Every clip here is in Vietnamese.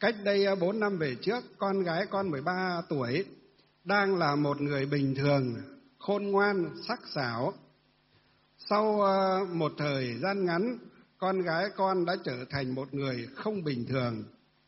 Cách đây 4 năm về trước, con gái con 13 tuổi đang là một người bình thường, khôn ngoan, sắc sảo. Sau một thời gian ngắn, con gái con đã trở thành một người không bình thường.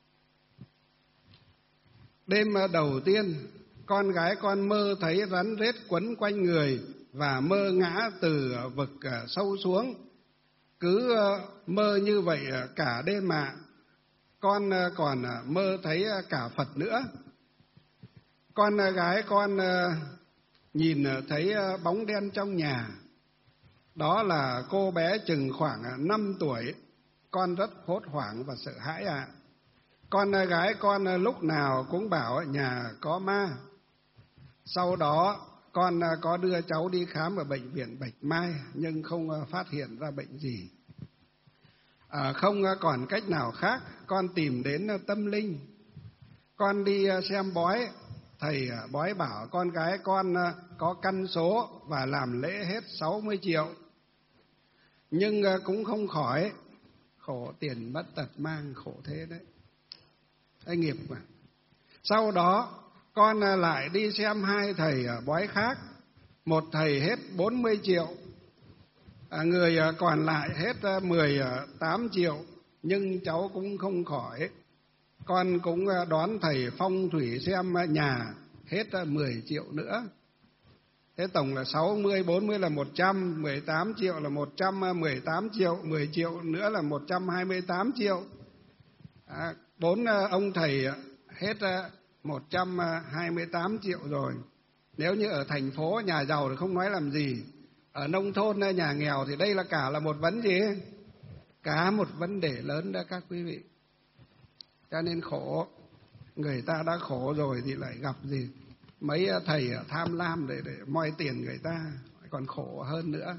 Đêm đầu tiên, con gái con mơ thấy rắn rết quấn quanh người và mơ ngã từ vực sâu xuống. Cứ mơ như vậy cả đêm ạ. Con còn mơ thấy cả Phật nữa. Con gái con nhìn thấy bóng đen trong nhà. Đó là cô bé chừng khoảng 5 tuổi. Con rất hốt hoảng và sợ hãi ạ. Con gái con lúc nào cũng bảo nhà có ma. Sau đó con có đưa cháu đi khám ở bệnh viện Bạch Mai nhưng không phát hiện ra bệnh gì. Không còn cách nào khác, con tìm đến tâm linh. Con đi xem bói, thầy bói bảo con gái con có căn số và làm lễ hết 60 triệu. Nhưng cũng không khỏi, khổ tiền mất tật mang, khổ thế đấy. Cái nghiệp mà. Sau đó con lại đi xem 2 thầy bói khác. Một thầy hết 40 triệu, người còn lại hết 18 triệu, nhưng cháu cũng không khỏi. Con cũng đón thầy phong thủy xem nhà hết 10 triệu nữa. Thế tổng là 60, 40 là 100, 18 triệu là 118 triệu, 10 triệu nữa là 128 triệu. 4 ông thầy hết 128 triệu rồi. Nếu như ở thành phố nhà giàu thì không nói làm gì. Ở nông thôn nhà nghèo thì đây là cả là một vấn gì? Cả một vấn đề lớn đó các quý vị. Cho nên khổ. Người ta đã khổ rồi thì lại gặp gì? Mấy thầy tham lam để moi tiền người ta, còn khổ hơn nữa.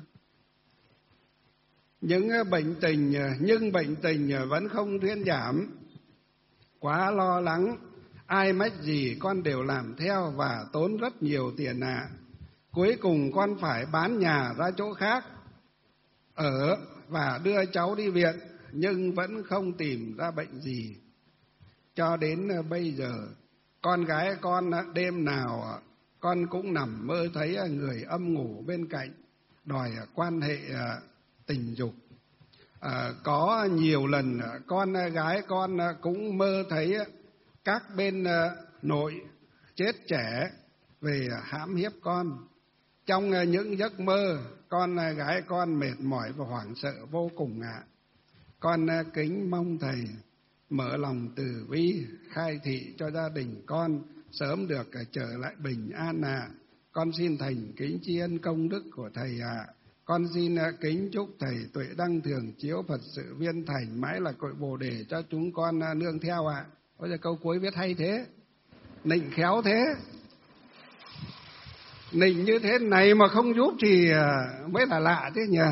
Nhưng bệnh tình vẫn không thuyên giảm. Quá lo lắng, ai mách gì con đều làm theo và tốn rất nhiều tiền ạ. Cuối cùng con phải bán nhà ra chỗ khác ở và đưa cháu đi viện, nhưng vẫn không tìm ra bệnh gì. Cho đến bây giờ, con gái con đêm nào con cũng nằm mơ thấy người âm ngủ bên cạnh, đòi quan hệ tình dục. Có nhiều lần con gái con cũng mơ thấy các bên nội chết trẻ về hãm hiếp con. Trong những giấc mơ, con gái con mệt mỏi và hoảng sợ vô cùng ạ. Con kính mong thầy mở lòng từ bi, khai thị cho gia đình con sớm được trở lại bình an ạ. Con xin thành kính tri ân công đức của thầy ạ. Con xin kính chúc thầy tuệ đăng thường chiếu Phật sự viên thành, mãi là cội bồ đề cho chúng con nương theo ạ. Bây giờ câu cuối viết hay thế, nịnh khéo thế. Nịnh như thế này mà không giúp thì mới là lạ thế nhỉ.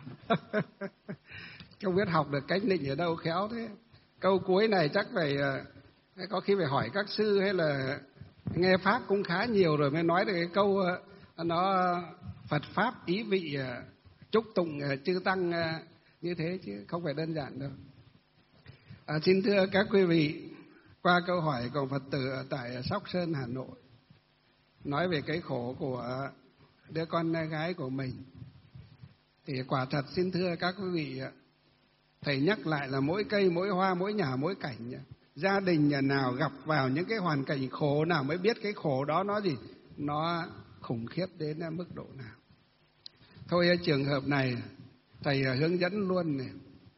Không biết học được cách nịnh ở đâu khéo thế. Câu cuối này chắc phải có khi phải hỏi các sư hay là nghe pháp cũng khá nhiều rồi mới nói được cái câu nó Phật pháp ý vị chúc tụng chư tăng như thế, chứ không phải đơn giản đâu. Xin thưa các quý vị, qua câu hỏi của Phật tử ở tại Sóc Sơn, Hà Nội, nói về cái khổ của đứa con gái của mình, thì quả thật xin thưa các quý vị, thầy nhắc lại là mỗi cây, mỗi hoa, mỗi nhà, mỗi cảnh. Gia đình nhà nào gặp vào những cái hoàn cảnh khổ nào mới biết cái khổ đó nó gì? Nó khủng khiếp đến mức độ nào. Thôi trường hợp này, thầy hướng dẫn luôn này.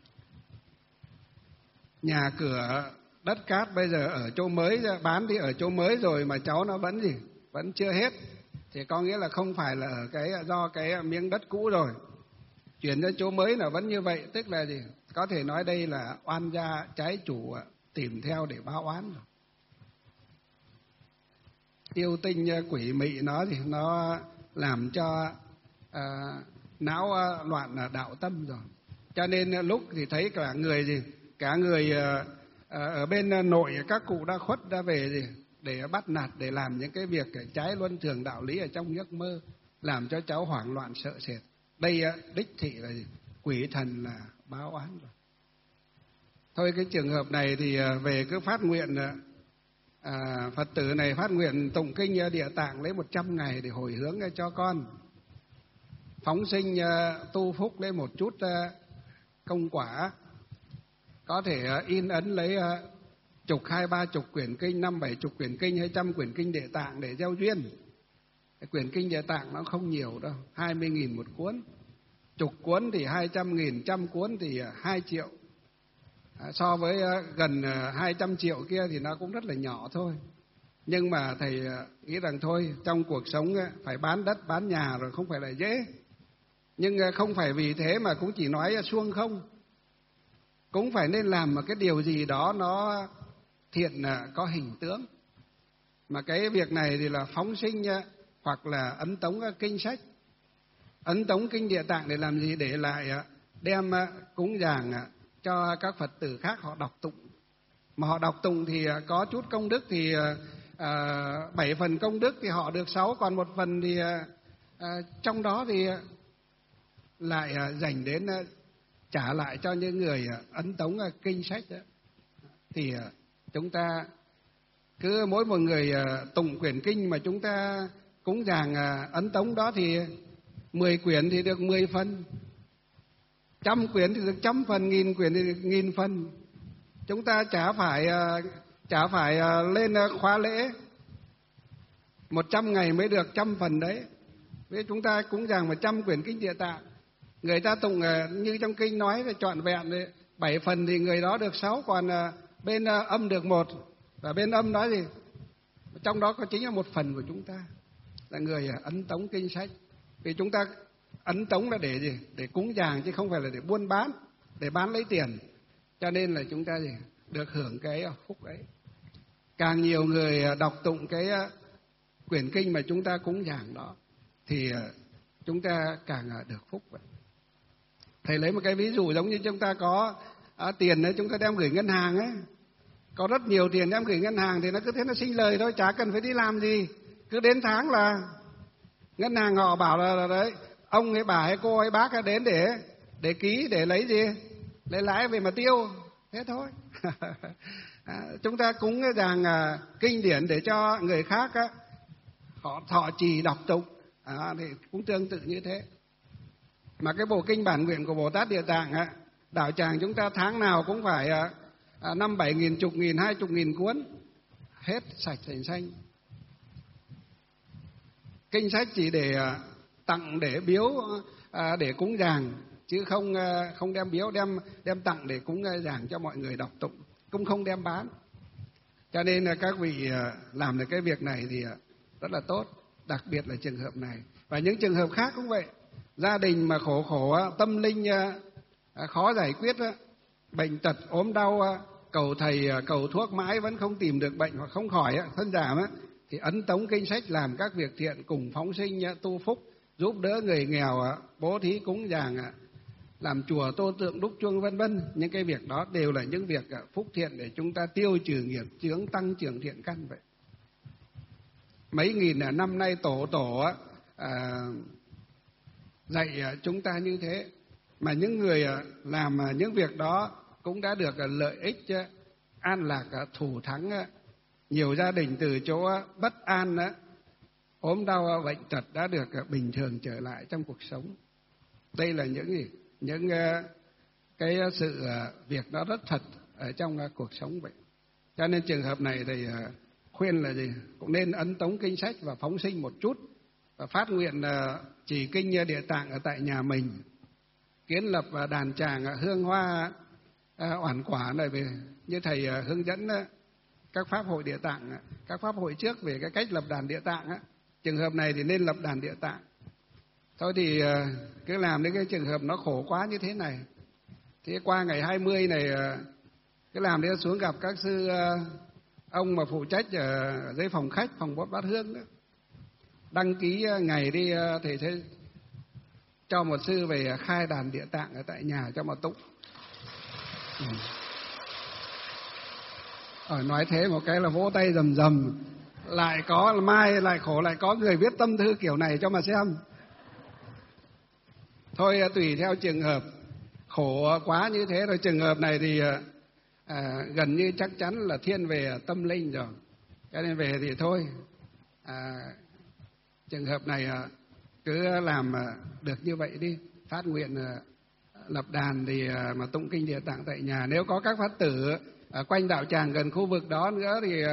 Nhà cửa, đất cát bây giờ ở chỗ mới, bán đi ở chỗ mới rồi mà cháu nó vẫn gì? Vẫn chưa hết. Thì có nghĩa là không phải là ở do cái miếng đất cũ rồi. Chuyển ra chỗ mới là vẫn như vậy, tức là gì? Có thể nói đây là oan gia trái chủ tìm theo để báo oán rồi. Yêu tinh quỷ mị nó thì nó làm cho não loạn đạo tâm rồi. Cho nên lúc thì thấy cả người gì? Cả người ở bên nội các cụ đã khuất ra về gì? Để bắt nạt, để làm những cái việc trái luân thường đạo lý ở trong giấc mơ, làm cho cháu hoảng loạn sợ sệt. Đây đích thị là gì? Quỷ thần là báo oán rồi. Thôi cái trường hợp này thì về cứ phát nguyện, Phật tử này phát nguyện tụng kinh Địa Tạng lấy 100 ngày để hồi hướng cho con. Phóng sinh tu phúc lấy một chút công quả. Có thể in ấn lấy chục 20-30 quyển kinh, 50-70 quyển kinh hay 100 quyển kinh Địa Tạng để gieo duyên. Quyển kinh Địa Tạng nó không nhiều đâu, 20.000 một cuốn. Chục cuốn thì 200.000, 100 cuốn thì 2 triệu. So với gần 200 triệu kia thì nó cũng rất là nhỏ thôi. Nhưng mà thầy nghĩ rằng thôi, trong cuộc sống phải bán đất bán nhà rồi không phải là dễ. Nhưng không phải vì thế mà cũng chỉ nói suông không. Cũng phải nên làm một cái điều gì đó nó thiện, có hình tướng. Mà cái việc này thì là phóng sinh hoặc là ấn tống kinh sách. Ấn tống kinh Địa Tạng để làm gì? Để lại đem cúng dường cho các Phật tử khác họ đọc tụng. Mà họ đọc tụng thì có chút công đức thì 7 phần công đức thì họ được 6, còn 1 phần thì trong đó thì lại dành đến trả lại cho những người ấn tống kinh sách đó. Thì chúng ta cứ mỗi một người tụng quyển kinh mà chúng ta cúng dường ấn tống đó thì 10 quyển thì được 10 phần, 100 quyển thì được 100 phần, 1000 quyển thì được 1000 phần. Chúng ta chả phải lên khóa lễ 100 ngày mới được 100 phần đấy. Với chúng ta cúng dường 100 quyển kinh Địa Tạng, người ta tụng như trong kinh nói là trọn vẹn 7 phần thì người đó được 6, còn bên âm được 1. Và bên âm nói gì? Trong đó có chính là 1 phần của chúng ta là người ấn tống kinh sách. Vì chúng ta ấn tống là để gì? Để cúng dường chứ không phải là để buôn bán, để bán lấy tiền. Cho nên là chúng ta gì? Được hưởng cái phúc ấy. Càng nhiều người đọc tụng cái quyển kinh mà chúng ta cúng dường đó thì chúng ta càng được phúc vậy. Thầy lấy một cái ví dụ giống như chúng ta có tiền ấy, chúng ta đem gửi ngân hàng ấy. Có rất nhiều tiền đem gửi ngân hàng thì nó cứ thế nó sinh lời thôi, chả cần phải đi làm gì. Cứ đến tháng là ngân hàng họ bảo là đấy, ông hay bà hay cô hay bác đến để ký, để lấy gì? Lấy lãi về mà tiêu. Thế thôi. Chúng ta cúng dường kinh điển để cho người khác họ thọ trì đọc tụng, thì cũng tương tự như thế. Mà cái bộ kinh bản nguyện của Bồ Tát Địa Tạng đạo tràng chúng ta tháng nào cũng phải 5-7 nghìn, 10 nghìn, 20 nghìn cuốn, hết sạch sành xanh. Kinh sách chỉ để tặng, để biếu, để cúng dường, chứ không đem biếu, đem tặng để cúng dường cho mọi người đọc tụng, cũng không đem bán. Cho nên là các vị làm được cái việc này thì rất là tốt, đặc biệt là trường hợp này. Và những trường hợp khác cũng vậy. Gia đình mà khổ tâm linh khó giải quyết, bệnh tật ốm đau, cầu thầy cầu thuốc mãi vẫn không tìm được bệnh hoặc không khỏi, thân giảm thì ấn tống kinh sách làm các việc thiện, cùng phóng sinh tu phúc, giúp đỡ người nghèo, bố thí cúng dường, làm chùa tô tượng đúc chuông vân vân. Những cái việc đó đều là những việc phúc thiện để chúng ta tiêu trừ nghiệp chướng, tăng trưởng thiện căn vậy. Mấy nghìn năm nay tổ dạy chúng ta như thế, mà những người làm những việc đó cũng đã được lợi ích an lạc thù thắng. Nhiều gia đình từ chỗ bất an ốm đau bệnh tật đã được bình thường trở lại trong cuộc sống. Đây là những gì? Những cái sự việc đó rất thật ở trong cuộc sống vậy. Cho nên trường hợp này thì khuyên là gì? Cũng nên ấn tống kinh sách và phóng sinh một chút, và phát nguyện trì kinh Địa Tạng ở tại nhà mình, kiến lập đàn tràng hương hoa oản quả này, về như thầy hướng dẫn các pháp hội Địa Tạng, các pháp hội trước về cái cách lập đàn Địa Tạng trường hợp này thì nên lập đàn Địa Tạng. Thôi thì cứ làm đến cái trường hợp nó khổ quá như thế này. Thế qua ngày 20 này cứ làm để xuống gặp các sư ông mà phụ trách ở dưới phòng khách, phòng Bát Bát Hương đó. Đăng ký ngày đi, thầy sẽ cho một sư về khai đàn Địa Tạng ở tại nhà cho mà tụng. Nói thế một cái là vỗ tay rầm rầm. Lại có mai lại khổ, lại có người viết tâm thư kiểu này cho mà xem. Thôi tùy theo trường hợp, khổ quá như thế rồi. Trường hợp này thì gần như chắc chắn là thiên về tâm linh rồi, cho nên về thì thôi. Trường hợp này cứ làm được như vậy đi, phát nguyện lập đàn thì mà tụng kinh Địa Tạng tại nhà. Nếu có các Phật tử quanh đạo tràng gần khu vực đó nữa thì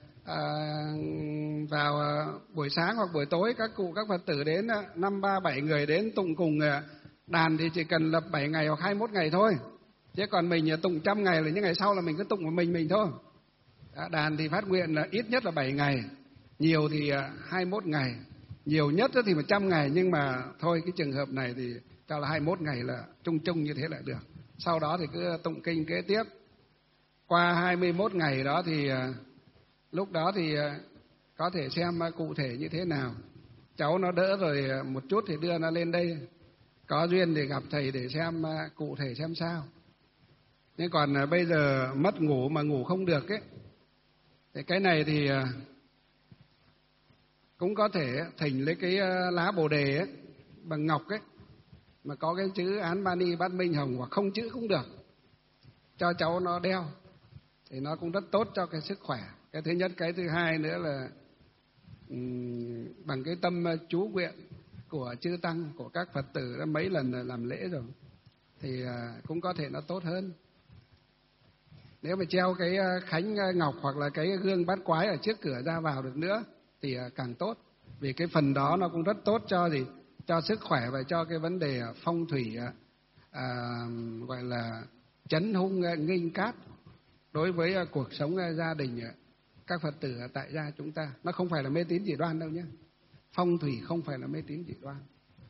vào buổi sáng hoặc buổi tối các cụ các Phật tử đến 5, 3, 7 người đến tụng cùng đàn thì chỉ cần lập 7 ngày hoặc 21 ngày thôi. Chứ còn mình tụng 100 ngày là những ngày sau là mình cứ tụng một mình thôi. Đàn thì phát nguyện là ít nhất là 7 ngày, nhiều thì 21 ngày, nhiều nhất thì 100 ngày, nhưng mà thôi cái trường hợp này thì cho là 21 ngày là chung chung như thế là được. Sau đó thì cứ tụng kinh kế tiếp. Qua 21 ngày đó thì lúc đó thì có thể xem cụ thể như thế nào. Cháu nó đỡ rồi một chút thì đưa nó lên đây, có duyên thì gặp thầy để xem cụ thể xem sao. Nhưng còn bây giờ mất ngủ mà ngủ không được ấy, thì cái này thì cũng có thể thỉnh lấy cái lá bồ đề ấy, bằng ngọc ấy, mà có cái chữ Án Mani Bát Minh Hồng hoặc không chữ cũng được, cho cháu nó đeo thì nó cũng rất tốt cho cái sức khỏe. Cái thứ nhất. Cái thứ hai nữa là bằng cái tâm chú nguyện của chư tăng, của các Phật tử đã mấy lần làm lễ rồi thì cũng có thể nó tốt hơn. Nếu mà treo cái khánh ngọc hoặc là cái gương bát quái ở trước cửa ra vào được nữa thì càng tốt, vì cái phần đó nó cũng rất tốt cho gì, cho sức khỏe và cho cái vấn đề phong thủy gọi là chấn hung nghinh cát đối với cuộc sống gia đình các Phật tử tại gia chúng ta. Nó không phải là mê tín dị đoan đâu nhé, phong thủy không phải là mê tín dị đoan.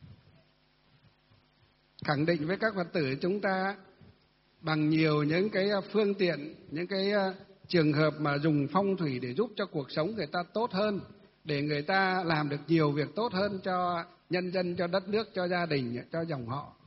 Khẳng định với các Phật tử chúng ta bằng nhiều những cái phương tiện, những cái trường hợp mà dùng phong thủy để giúp cho cuộc sống người ta tốt hơn, để người ta làm được nhiều việc tốt hơn cho nhân dân, cho đất nước, cho gia đình, cho dòng họ.